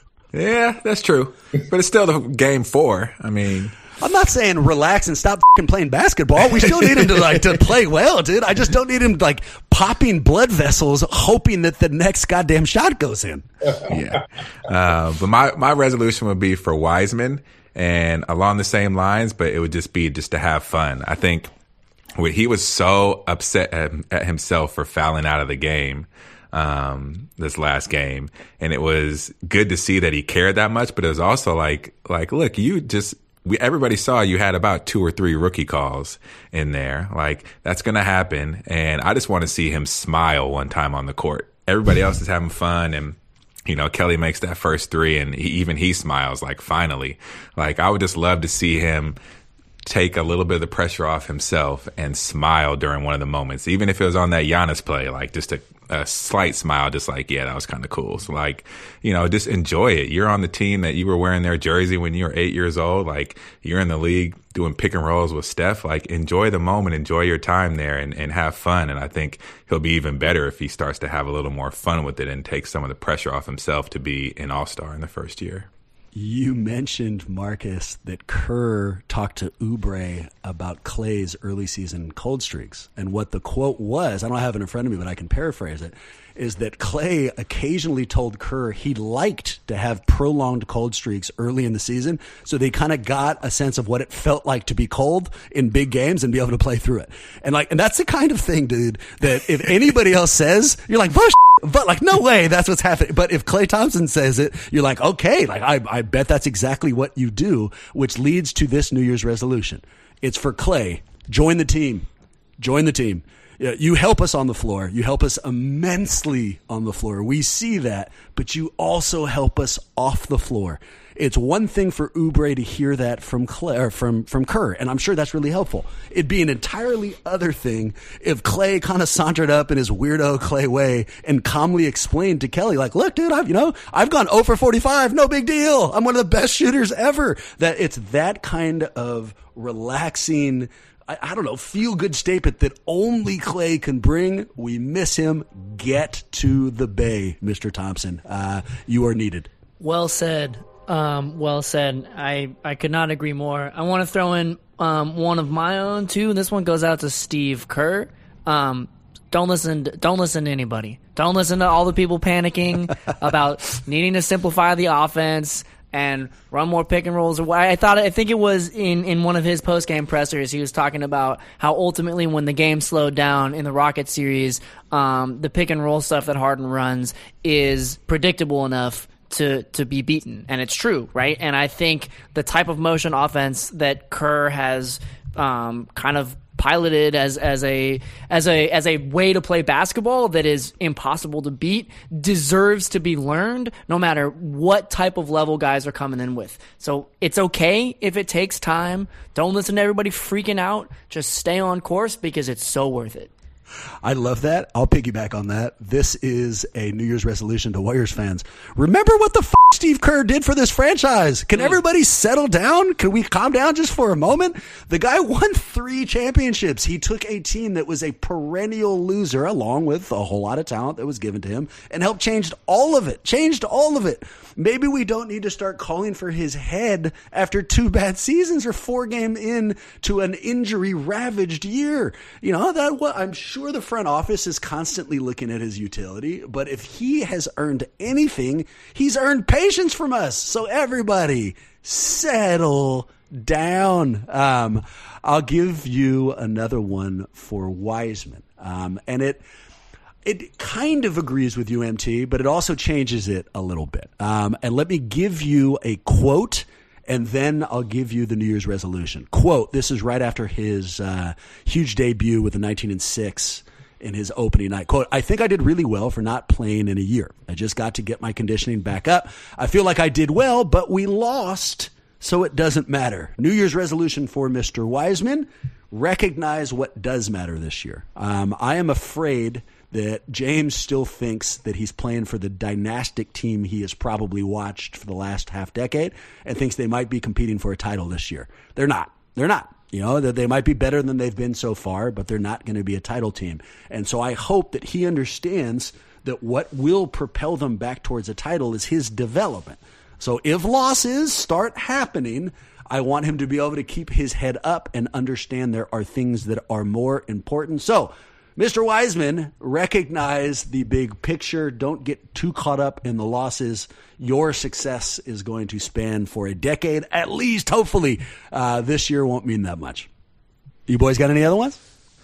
Yeah, that's true. But it's still the game four. I mean, I'm not saying relax and stop f***ing playing basketball. We still need him to like to play well, dude. I just don't need him like popping blood vessels, hoping that the next goddamn shot goes in. Yeah. Uh, but my, my resolution would be for Wiseman, and along the same lines, but it would just be just to have fun. I think he was so upset at, at himself for fouling out of the game um, this last game, and it was good to see that he cared that much. But it was also like, like, look, you just we everybody saw you had about two or three rookie calls in there. Like, that's gonna happen, and I just want to see him smile one time on the court. Everybody else is having fun, and you know, Kelly makes that first three, and he, even he smiles. Like, finally, like I would just love to see him take a little bit of the pressure off himself and smile during one of the moments, even if it was on that Giannis play, like just a, a slight smile, just like, yeah, that was kind of cool. So like, you know, just enjoy it. You're on the team that you were wearing their jersey when you were eight years old. Like, you're in the league doing pick and rolls with Steph. Like, enjoy the moment, enjoy your time there, and, and have fun. And I think he'll be even better if he starts to have a little more fun with it and take some of the pressure off himself to be an all-star in the first year. You mentioned, Marcus, that Kerr talked to Oubre about Klay's early season cold streaks. And what the quote was, I don't have it in front of me, but I can paraphrase it, is that Klay occasionally told Kerr he liked to have prolonged cold streaks early in the season, so they kind of got a sense of what it felt like to be cold in big games and be able to play through it. And like, and that's the kind of thing, dude, that if anybody else says, you're like, bullshit. But like, no way, that's what's happening. But if Klay Thompson says it, you're like, okay, like I, I bet that's exactly what you do, which leads to this New Year's resolution. It's for Klay. Join the team. Join the team. Yeah, you help us on the floor. You help us immensely on the floor. We see that, but you also help us off the floor. It's one thing for Oubre to hear that from Clay, or from from Kerr, and I'm sure that's really helpful. It'd be an entirely other thing if Clay kind of sauntered up in his weirdo Clay way and calmly explained to Kelly, like, "Look, dude, I've you know I've gone zero for forty-five, no big deal. I'm one of the best shooters ever." That it's that kind of relaxing, I, I don't know, feel good statement that only Clay can bring. We miss him. Get to the Bay, Mister Thompson. Uh, you are needed. Well said. Um, well said. I, I could not agree more. I want to throw in um, one of my own too. This one goes out to Steve Kerr. Um, don't listen. Don't listen to anybody. Don't listen to all the people panicking about needing to simplify the offense and run more pick and rolls. I thought. I think it was in, in one of his post game pressers. He was talking about how ultimately, when the game slowed down in the Rocket series, um, the pick and roll stuff that Harden runs is predictable enough to to be beaten, and it's true, right? And I think the type of motion offense that Kerr has um, kind of piloted as as a as a as a way to play basketball that is impossible to beat deserves to be learned, no matter what type of level guys are coming in with. So it's okay if it takes time. Don't listen to everybody freaking out. Just stay on course because it's so worth it. I love that. I'll piggyback on that. This is a New Year's resolution to Warriors fans. Remember what the f- Steve Kerr did for this franchise. Can everybody settle down? Can we calm down just for a moment? The guy won three championships. He took a team that was a perennial loser, along with a whole lot of talent that was given to him, and helped change all of it. Changed all of it. Maybe we don't need to start calling for his head after two bad seasons or four game in to an injury ravaged year. You know, that what I'm sure the front office is constantly looking at his utility, but if he has earned anything, he's earned patience from us. So everybody settle down. Um, I'll give you another one for Wiseman. Um, and it, It kind of agrees with you, M T, but it also changes it a little bit. Um, and let me give you a quote, and then I'll give you the New Year's resolution. Quote, this is right after his uh, huge debut with the nineteen and six in his opening night. Quote, I think I did really well for not playing in a year. I just got to get my conditioning back up. I feel like I did well, but we lost, so it doesn't matter. New Year's resolution for Mister Wiseman, recognize what does matter this year. Um, I am afraid that James still thinks that he's playing for the dynastic team he has probably watched for the last half decade and thinks they might be competing for a title this year. They're not. They're not. You know, that they might be better than they've been so far, but they're not going to be a title team. And so I hope that he understands that what will propel them back towards a title is his development. So if losses start happening, I want him to be able to keep his head up and understand there are things that are more important. So, Mister Wiseman, recognize the big picture. Don't get too caught up in the losses. Your success is going to span for a decade, at least, hopefully. Uh, this year won't mean that much. You boys got any other ones?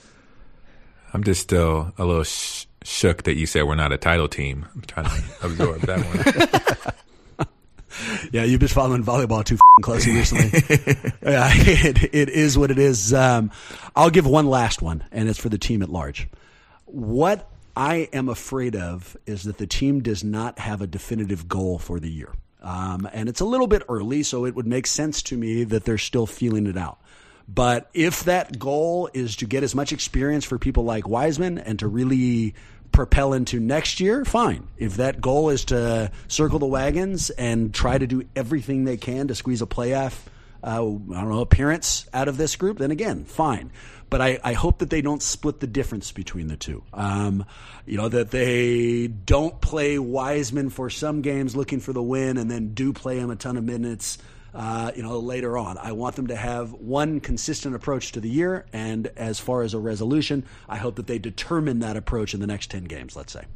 I'm just still a little sh- shook that you said we're not a title team. I'm trying to absorb that one. Yeah, you've been following volleyball too f***ing closely recently. Yeah, it, it is what it is. Um, I'll give one last one, and it's for the team at large. What I am afraid of is that the team does not have a definitive goal for the year. Um, and it's a little bit early, so it would make sense to me that they're still feeling it out. But if that goal is to get as much experience for people like Wiseman and to really propel into next year, fine. If that goal is to circle the wagons and try to do everything they can to squeeze a playoff, uh, I don't know, appearance out of this group, then again, fine. But I, I hope that they don't split the difference between the two. Um, you know, that they don't play Wiseman for some games looking for the win and then do play him a ton of minutes Uh, you know, later on. I want them to have one consistent approach to the year, and as far as a resolution, I hope that they determine that approach in the next ten games, let's say.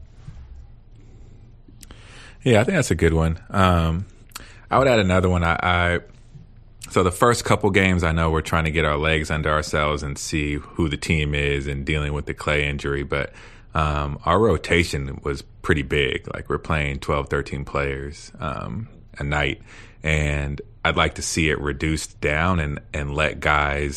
Yeah, I think that's a good one. Um, I would add another one. I, I so the first couple games, I know we're trying to get our legs under ourselves and see who the team is and dealing with the Clay injury, but um, our rotation was pretty big. Like, we're playing twelve, thirteen players um, a night, and I'd like to see it reduced down and, and let guys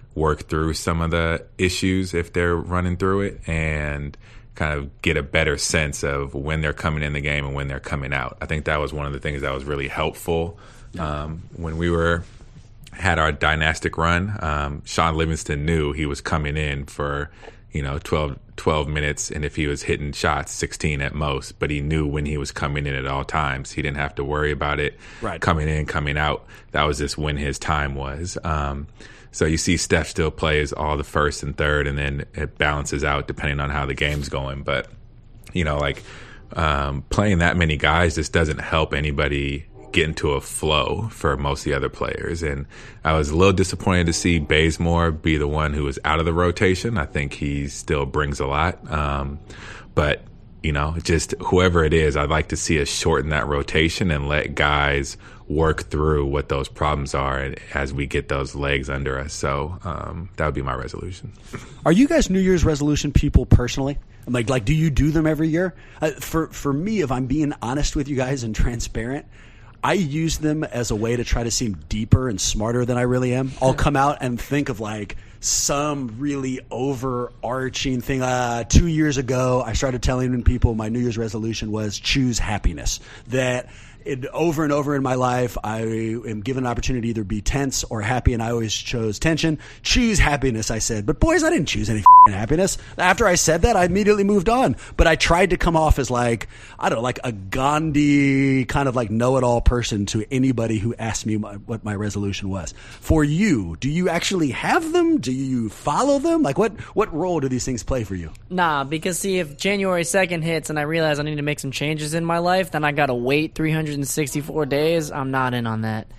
work through some of the issues if they're running through it, and kind of get a better sense of when they're coming in the game and when they're coming out. I think that was one of the things that was really helpful um, when we were had our dynastic run. Um, Sean Livingston knew he was coming in for, you know, twelve, twelve minutes, and if he was hitting shots, sixteen at most, but he knew when he was coming in at all times. He didn't have to worry about it right. coming in, coming out. That was just when his time was. Um, so you see Steph still plays all the first and third, and then it balances out depending on how the game's going. But, you know, like um, playing that many guys just doesn't help anybody get into a flow for most of the other players. And I was a little disappointed to see Bazemore be the one who was out of the rotation. I think he still brings a lot. Um, but, you know, just whoever it is, I'd like to see us shorten that rotation and let guys work through what those problems are as we get those legs under us. So um, that would be my resolution. Are you guys New Year's resolution people personally? Like, like, do you do them every year? Uh, for for me, if I'm being honest with you guys and transparent, I use them as a way to try to seem deeper and smarter than I really am. I'll come out and think of like some really overarching thing. Uh, two years ago, I started telling people my New Year's resolution was choose happiness. That it, over and over in my life, I am given an opportunity to either be tense or happy, and I always chose tension. Choose happiness, I said. But boys, I didn't choose any f***ing happiness. After I said that, I immediately moved on. But I tried to come off as like, I don't know, like a Gandhi kind of like know-it-all person to anybody who asked me my, what my resolution was. For you, do you actually have them? Do you follow them? Like what, what role do these things play for you? Nah, because see, if January second hits and I realize I need to make some changes in my life, then I gotta wait three hundred sixty-four days. I'm not in on that.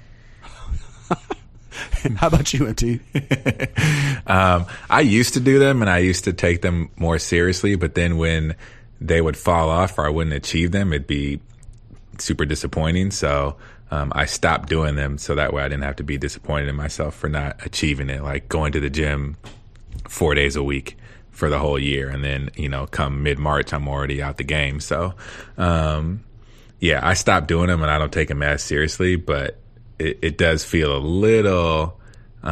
How about you, M T? um, I used to do them, and I used to take them more seriously, but then when they would fall off or I wouldn't achieve them, it'd be super disappointing. So um, I stopped doing them so that way I didn't have to be disappointed in myself for not achieving it, like going to the gym four days a week for the whole year. And then, you know, come mid-March, I'm already out the game. So, um, yeah, I stopped doing them, and I don't take them as seriously, but it, it does feel a little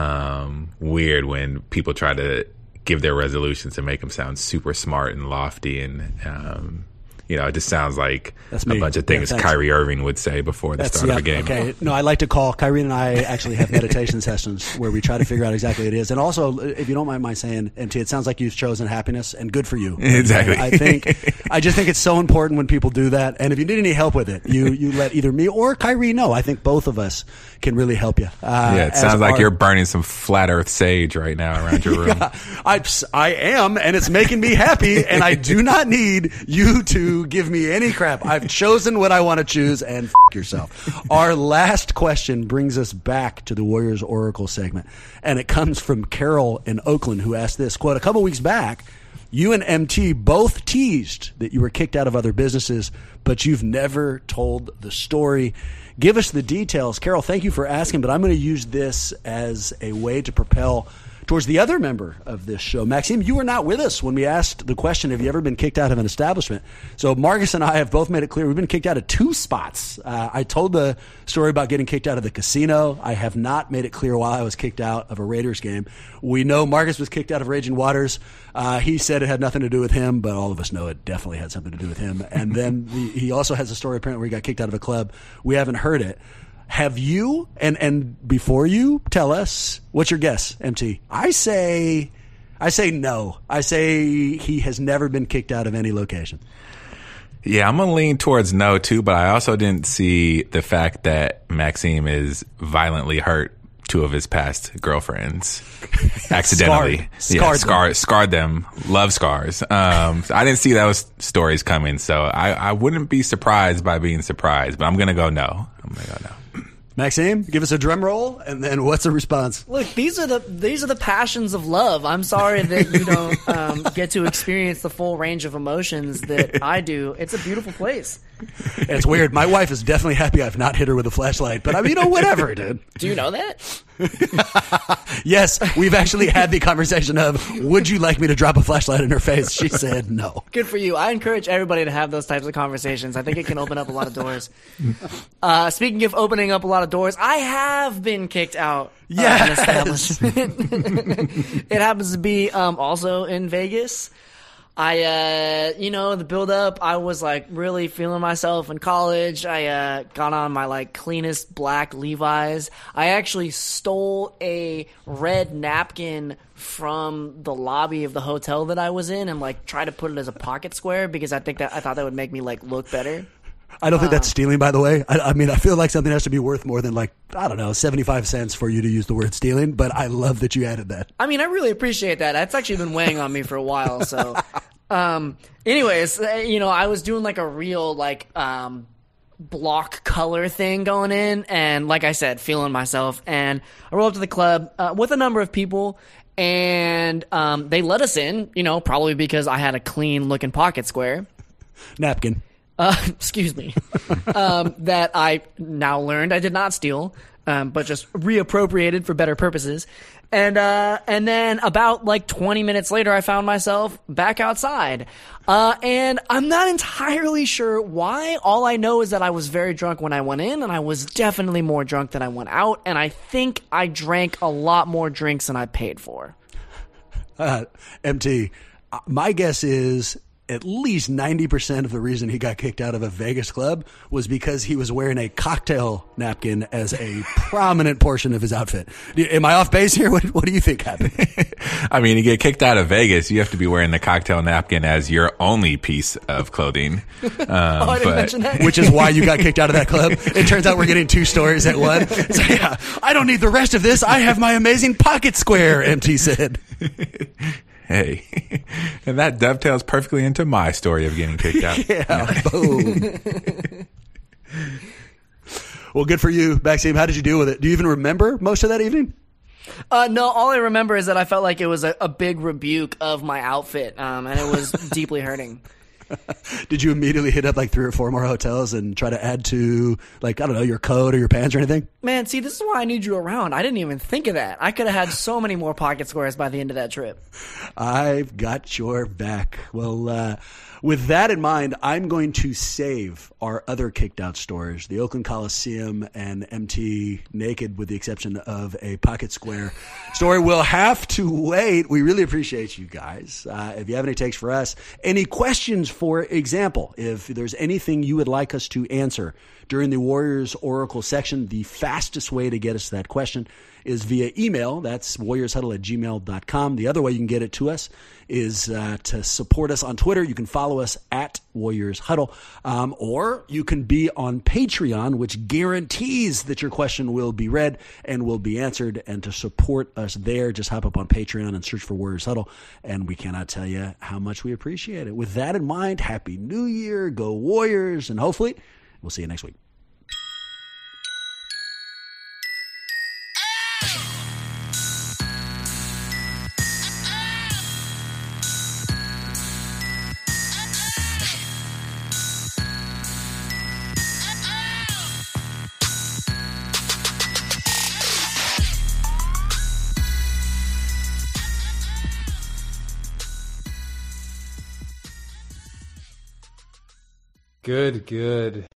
um, weird when people try to give their resolutions and make them sound super smart and lofty, and um, you know, it just sounds like That's a me. bunch of things Yeah, Kyrie Irving would say before the That's, start yeah, of a game. Okay, no, I like to call Kyrie and I actually have meditation sessions where we try to figure out exactly what it is. And also, if you don't mind my saying, M T, it sounds like you've chosen happiness, and good for you. Exactly. I think I just think it's so important when people do that. And if you need any help with it, you you let either me or Kyrie know. I think both of us can really help you. Uh, Yeah, it sounds like our, you're burning some flat Earth sage right now around your room. Yeah, I, I am, and it's making me happy, and I do not need you to give me any crap. I've chosen what I want to choose, and f*** yourself. Our last question brings us back to the Warriors Oracle segment, and it comes from Carol in Oakland, who asked this, quote, a couple weeks back, you and M T both teased that you were kicked out of other businesses, but you've never told the story. Give us the details. Carol, thank you for asking, but I'm going to use this as a way to propel towards the other member of this show. Maxime, you were not with us when we asked the question, have you ever been kicked out of an establishment? So Marcus and I have both made it clear we've been kicked out of two spots. Uh, I told the story about getting kicked out of the casino. I have not made it clear why I was kicked out of a Raiders game. We know Marcus was kicked out of Raging Waters. Uh, he said it had nothing to do with him, but all of us know it definitely had something to do with him. And then the, he also has a story apparently where he got kicked out of a club. We haven't heard it. Have you, and, and before you tell us, what's your guess, M T? I say, I say no. I say he has never been kicked out of any location. Yeah, I'm going to lean towards no, too, but I also didn't see the fact that Maxime is violently hurt two of his past girlfriends accidentally. Scarred. Yeah, Scarred scarred, scarred them. Love scars. Um, I didn't see those stories coming, so I, I wouldn't be surprised by being surprised, but I'm going to go no. I'm going to go no. Maxime, give us a drum roll, and then what's the response? Look, these are the these are the passions of love. I'm sorry that you don't um, get to experience the full range of emotions that I do. It's a beautiful place. It's weird. My wife is definitely happy I've not hit her with a flashlight, but I mean, you know, whatever, dude. Do you know that? Yes, we've actually had the conversation of, would you like me to drop a flashlight in her face? She said no. Good for you. I encourage everybody to have those types of conversations. I think it can open up a lot of doors. Uh, speaking of opening up a lot of doors, I have been kicked out Yes. of an establishment. It happens to be um, also in Vegas. I, uh, you know, the build up, I was like really feeling myself in college. I, uh, got on my like cleanest black Levi's. I actually stole a red napkin from the lobby of the hotel that I was in and like tried to put it as a pocket square because I think that, I thought that would make me like look better. I don't think that's stealing, by the way. I, I mean, I feel like something has to be worth more than like, I don't know, seventy-five cents for you to use the word stealing, but I love that you added that. I mean, I really appreciate that. That's actually been weighing on me for a while. So, um, anyways, uh, you know, I was doing like a real like, um, block color thing going in. And like I said, feeling myself. And I rolled up to the club, uh, with a number of people. And, um, they let us in, you know, probably because I had a clean looking pocket square. Napkin. Uh, excuse me, um, that I now learned I did not steal, um, but just reappropriated for better purposes. And, uh, and then about like twenty minutes later, I found myself back outside. Uh, and I'm not entirely sure why. All I know is that I was very drunk when I went in, and I was definitely more drunk than I went out. And I think I drank a lot more drinks than I paid for. Uh, M T, uh, my guess is at least ninety percent of the reason he got kicked out of a Vegas club was because he was wearing a cocktail napkin as a prominent portion of his outfit. Am I off base here? What, what do you think happened? I mean, you get kicked out of Vegas, you have to be wearing the cocktail napkin as your only piece of clothing. Um, oh, I didn't but, mention that. Which is why you got kicked out of that club. It turns out we're getting two stories at one. So yeah, I don't need the rest of this. I have my amazing pocket square, M T said. Hey, and that dovetails perfectly into my story of getting kicked out. Yeah, boom. Well, good for you, Maxime. How did you deal with it? Do you even remember most of that evening? Uh, no, all I remember is that I felt like it was a, a big rebuke of my outfit, um, and it was deeply hurting. Did you immediately hit up like three or four more hotels and try to add to, like, I don't know, your coat or your pants or anything? Man, see, this is why I need you around. I didn't even think of that. I could have had so many more pocket squares by the end of that trip. I've got your back. Well, uh, with that in mind, I'm going to save our other kicked out stories, the Oakland Coliseum and M T naked, with the exception of a pocket square story. We'll have to wait. We really appreciate you guys. Uh, if you have any takes for us, any questions, for example, if there's anything you would like us to answer during the Warriors Oracle section, the fastest way to get us that question is via email. That's warriors huddle at gmail dot com. The other way you can get it to us is uh, to support us on Twitter. You can follow us at Warriors Huddle, um, or you can be on Patreon, which guarantees that your question will be read and will be answered. And to support us there, just hop up on Patreon and search for Warriors Huddle, and we cannot tell you how much we appreciate it. With that in mind, Happy New Year, go Warriors, and hopefully we'll see you next week. Good, good.